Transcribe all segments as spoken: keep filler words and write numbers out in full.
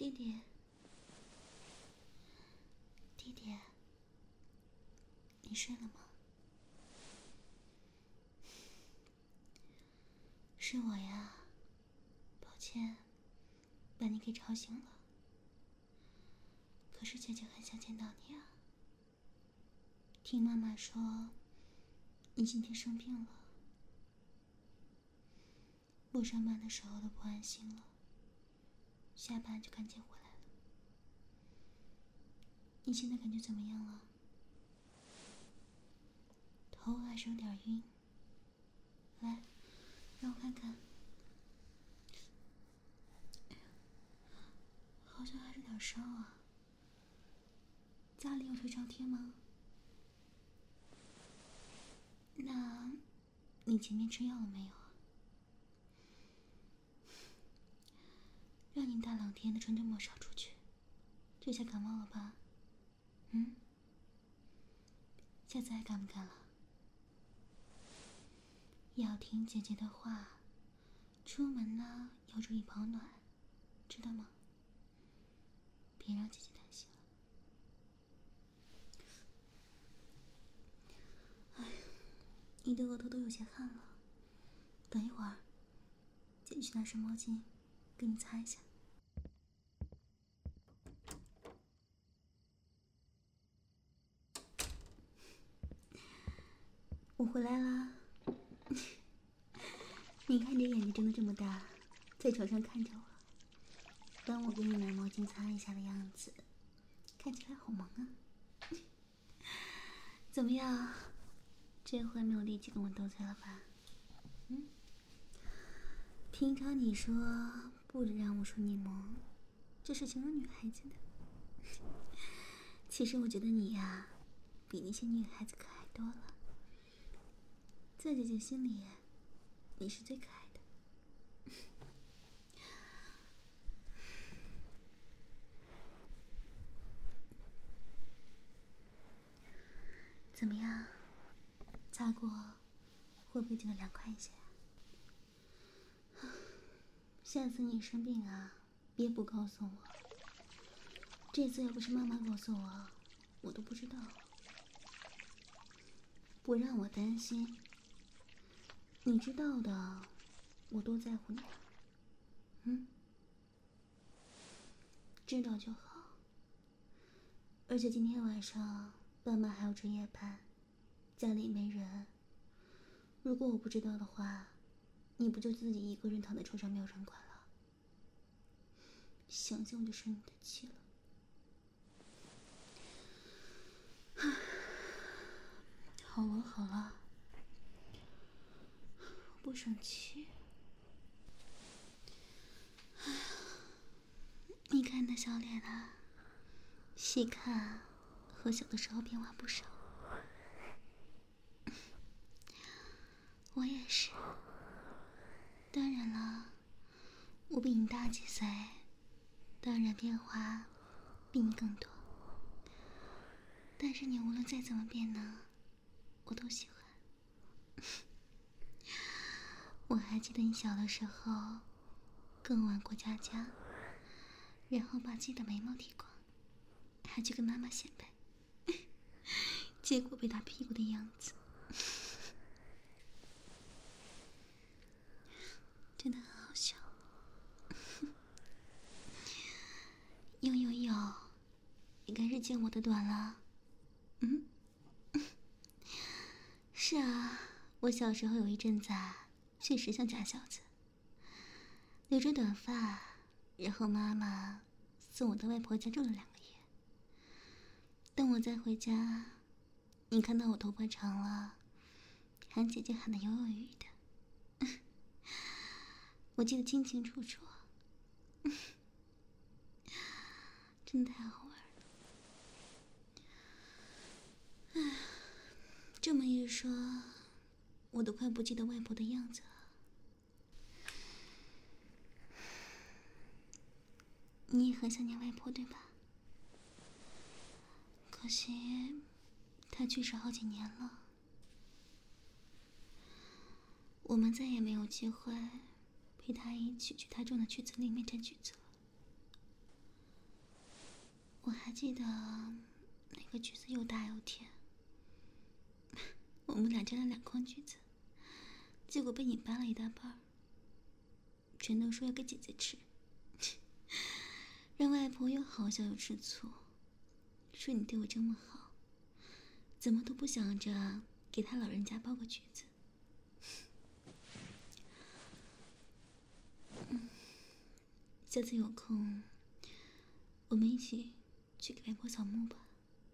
弟弟，弟弟，你睡了吗？是我呀，抱歉，把你给吵醒了。可是姐姐很想见到你啊。听妈妈说，你今天生病了，不上班的时候都不安心了，下班就赶紧回来了。你现在感觉怎么样了？头还是有点晕。来，让我看看。好像还是点烧啊。家里有退烧贴吗？那，你前面吃药了没有啊？让你大冷天的穿这么少出去，这下感冒了吧？嗯？下次还敢不敢了？要听姐姐的话，出门呢要注意保暖，知道吗？别让姐姐担心了。哎呀，你的额头都有些汗了，等一会儿，姐姐去拿湿毛巾，给你擦一下。我回来啦。你看你眼睛睁得这么大，在床上看着我，帮我给你拿毛巾擦一下的样子，看起来好萌啊。怎么样？这回没有力气跟我斗嘴了吧？嗯？平常你说不准让我说你萌，这是形容女孩子的。其实我觉得你呀，比那些女孩子可爱多了。在姐姐心里，你是最可爱的。怎么样？擦过，会不会觉得凉快一些？下次你生病啊，别不告诉我。这次要不是妈妈告诉我，我都不知道。不让我担心，你知道的，我多在乎你啊。嗯？知道就好。而且今天晚上爸妈还要值夜班，家里没人。如果我不知道的话，你不就自己一个人躺在床上没有人管了？想想我就生你的气了。好了好了，我不生气。哎呀，你看你的小脸啊，细看和小的时候变化不少。我也是。当然了，我比你大几岁，当然变化比你更多。但是你无论再怎么变呢，我都喜欢。我还记得你小的时候跟我玩过家家，然后把自己的眉毛剃光，还去跟妈妈显摆，结果被打屁股的样子，真的很好笑。呦呦呦，你开始见我的短了。嗯？是啊，我小时候有一阵子啊，确实像假小子，留着短发，然后妈妈送我到外婆家住了两个月。等我再回家，你看到我头发长了，喊姐姐喊得犹犹豫豫的，我记得清清楚楚，真的太好玩了。唉，这么一说，我都快不记得外婆的样子了。你也很想念外婆对吧？可惜她去世好几年了，我们再也没有机会陪她一起去她种的橘子里面摘橘子了。 我还记得那个橘子又大又甜，我们俩摘了两筐橘子，结果被你掰了一大半，全都说要给姐姐吃，让外婆又好笑又吃醋，说你对我这么好，怎么都不想着给他老人家包个橘子。嗯，下次有空，我们一起去给外婆扫墓吧。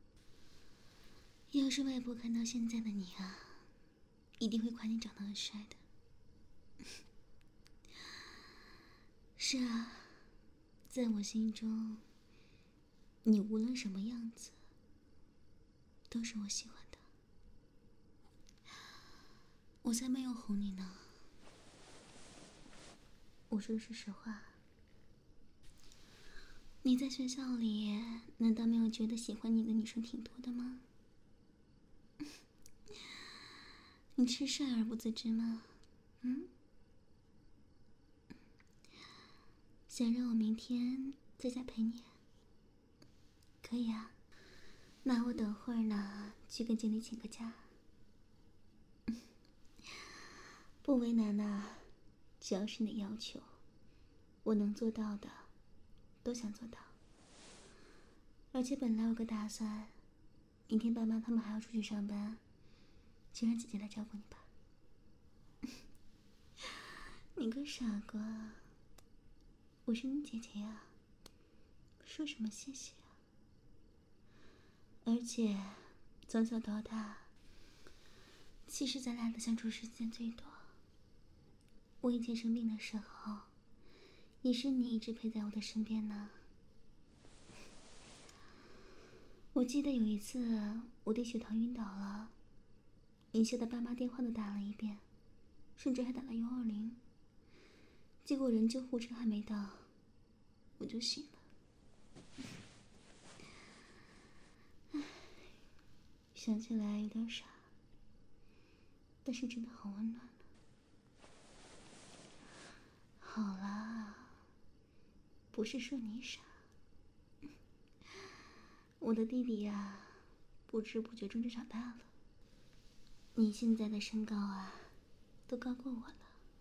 要是外婆看到现在的你啊，一定会夸你长得很帅的。是啊，在我心中，你无论什么样子，都是我喜欢的。我才没有哄你呢，我说的是实话。你在学校里难道没有觉得喜欢你的女生挺多的吗？你是帅而不自知吗？嗯？想让我明天在家陪你？可以啊，那我等会儿呢去跟经理请个假。不为难啊，只要是你的要求，我能做到的都想做到。而且本来有个打算，明天爸妈他们还要出去上班，就让姐姐来照顾你吧。你个傻瓜，我是你姐姐呀，说什么谢谢啊？而且从小到大，其实咱俩的相处时间最多。我以前生病的时候，也是你一直陪在我的身边呢。我记得有一次我低血糖晕倒了，你吓得爸妈电话都打了一遍，甚至还打了幺二零。结果人救护车还没到，我就醒了。唉，想起来有点傻，但是真的好温暖。好啦，不是说你傻，我的弟弟呀，不知不觉中就长大了。你现在的身高啊，都高过我了，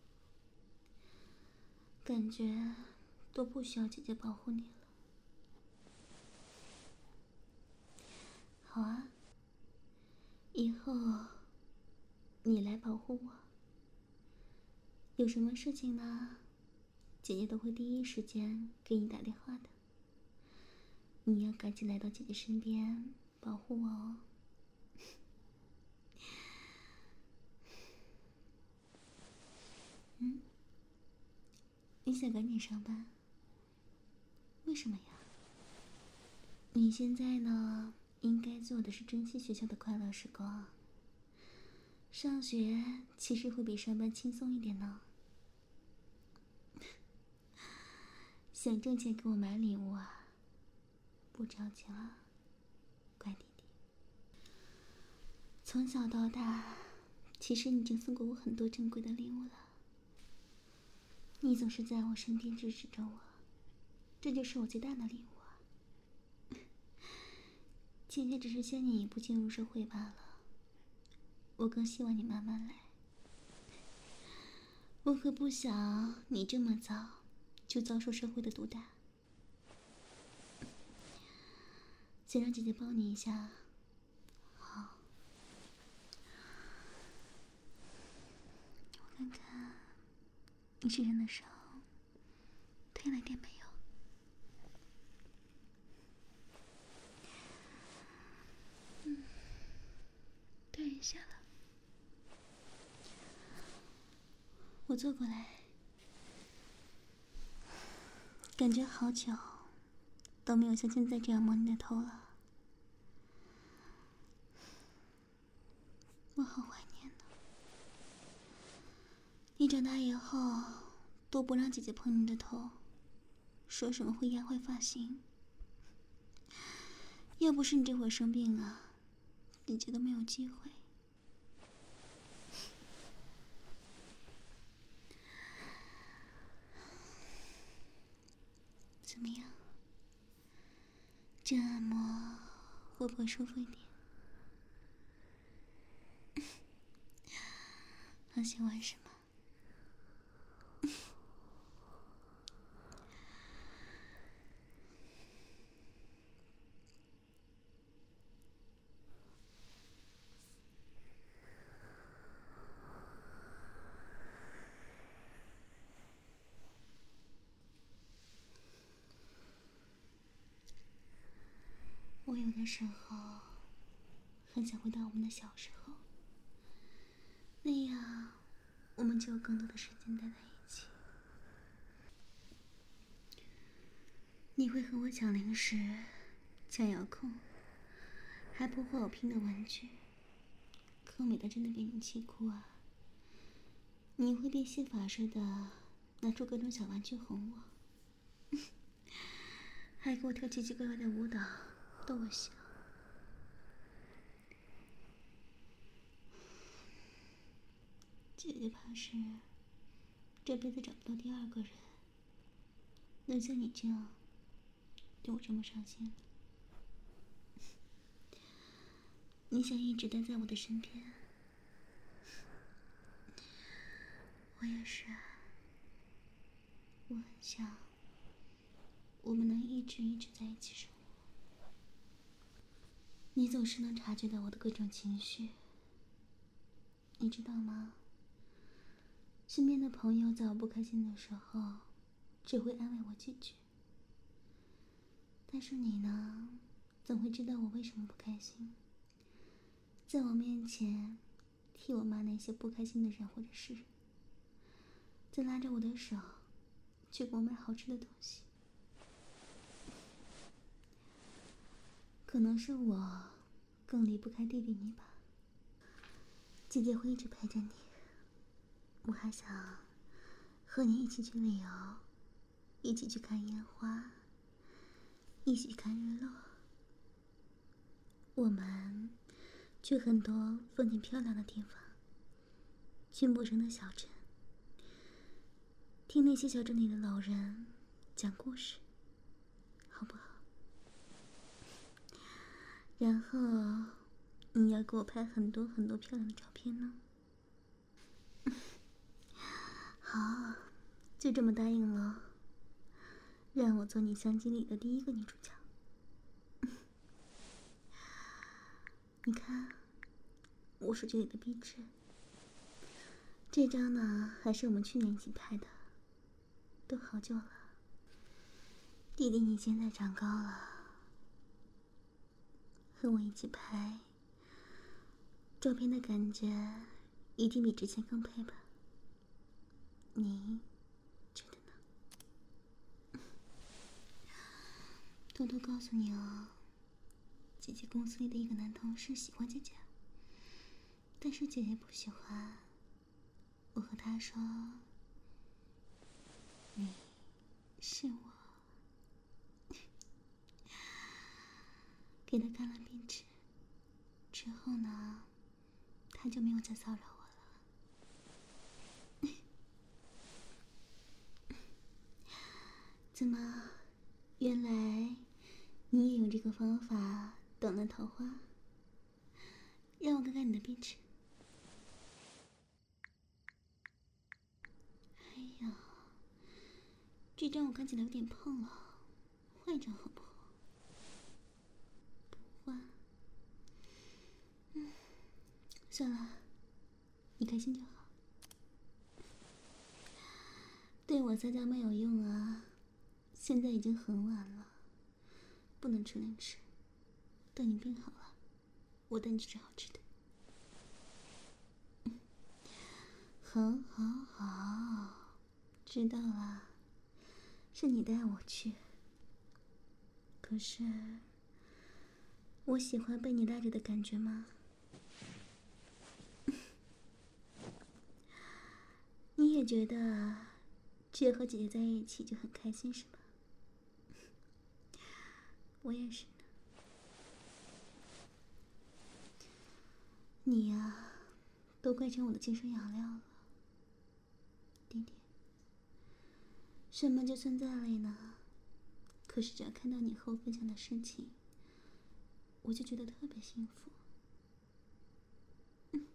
感觉都不需要姐姐保护你了。好啊，以后你来保护我。有什么事情呢，姐姐都会第一时间给你打电话的。你要赶紧来到姐姐身边保护我哦。嗯，你想赶紧上班？为什么呀？你现在呢，应该做的是珍惜学校的快乐时光。上学其实会比上班轻松一点呢。想挣钱给我买礼物啊？不着急了，乖弟弟。从小到大，其实你已经送过我很多珍贵的礼物了。你总是在我身边支持着我，这就是我最大的礼物啊。姐姐只是先你一步进入社会罢了，我更希望你慢慢来。我可不想你这么早就遭受社会的毒打。先让姐姐抱你一下。好，我看看你身上的伤退了点没有？嗯，退一下了。我坐过来，感觉好久都没有像现在这样摸你的头了，我好怀念呢。你长大以后都不让姐姐碰你的头，说什么会压坏发型。要不是你这会儿生病了，姐姐都没有机会。怎么样？ 这按摩会不会舒服一点？好喜欢是吗？我有的时候很想回到我们的小时候，那样我们就有更多的时间待在一起。你会和我抢零食、抢遥控，还破坏我拼的玩具。可我美到真的被你气哭啊！你会变戏法似的拿出各种小玩具哄我，还给我跳奇奇怪怪的舞蹈，逗我笑。姐姐怕是这辈子找不到第二个人能像你这样对我这么上心了。你想一直待在我的身边，我也是啊。我很想我们能一直一直在一起生活。你总是能察觉到我的各种情绪，你知道吗？身边的朋友在我不开心的时候只会安慰我几句，但是你呢，总会知道我为什么不开心，在我面前替我骂那些不开心的人或者事，再拉着我的手去给我买好吃的东西。可能是我更离不开弟弟你吧。姐姐会一直陪着你，我还想和你一起去旅游，一起去看烟花，一起看日落。我们去很多风景漂亮的地方，去陌生的小镇，听那些小镇里的老人讲故事，好不好？然后你要给我拍很多很多漂亮的照片呢。好，就这么答应了，让我做你相机里的第一个女主角。你看我手机里的壁纸，这张呢还是我们去年一起拍的，都好久了。弟弟你现在长高了，和我一起拍照片的感觉一定比之前更配吧？你觉得呢？偷偷告诉你哦，姐姐公司里的一个男同事喜欢姐姐，但是姐姐不喜欢。我和他说，你是我。给他看了壁纸之后呢，他就没有再骚扰我了。怎么，原来你也用这个方法等了桃花？让我看看你的壁纸。哎呀，这张我看起来有点胖了，换一张好不好？不换。嗯，算了，你开心就好。对我撒娇没有用啊，现在已经很晚了，不能吃零食。等你病好了，我带你去吃好吃的。嗯，好好好，知道了，是你带我去。可是，我喜欢被你带着的感觉吗？你也觉得只有和姐姐在一起就很开心是吧？我也是呢。你呀，都快成我的精神养料了，弟弟。什么就算再累呢？可是只要看到你和我分享的事情， 我就觉得特别幸福。嗯，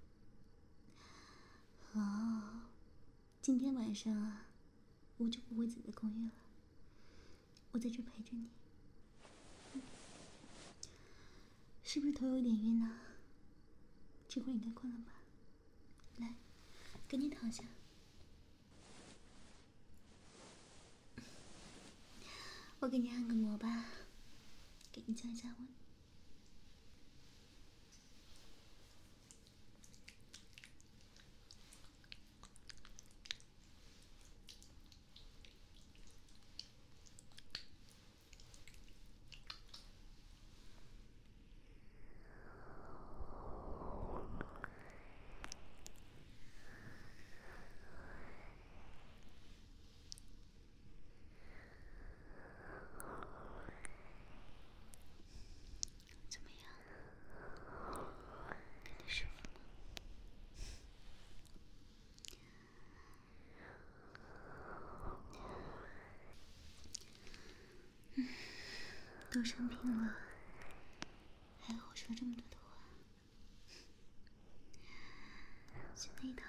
好，今天晚上啊，我就不回自己的公寓了，我在这陪着你。嗯，是不是头有点晕呢？这会儿应该困了吧？来，给你躺下。我给你按个摩吧，给你降一下温。怎么样？感觉舒服吗？嗯，都生病了，还和我说这么多的话。现在一躺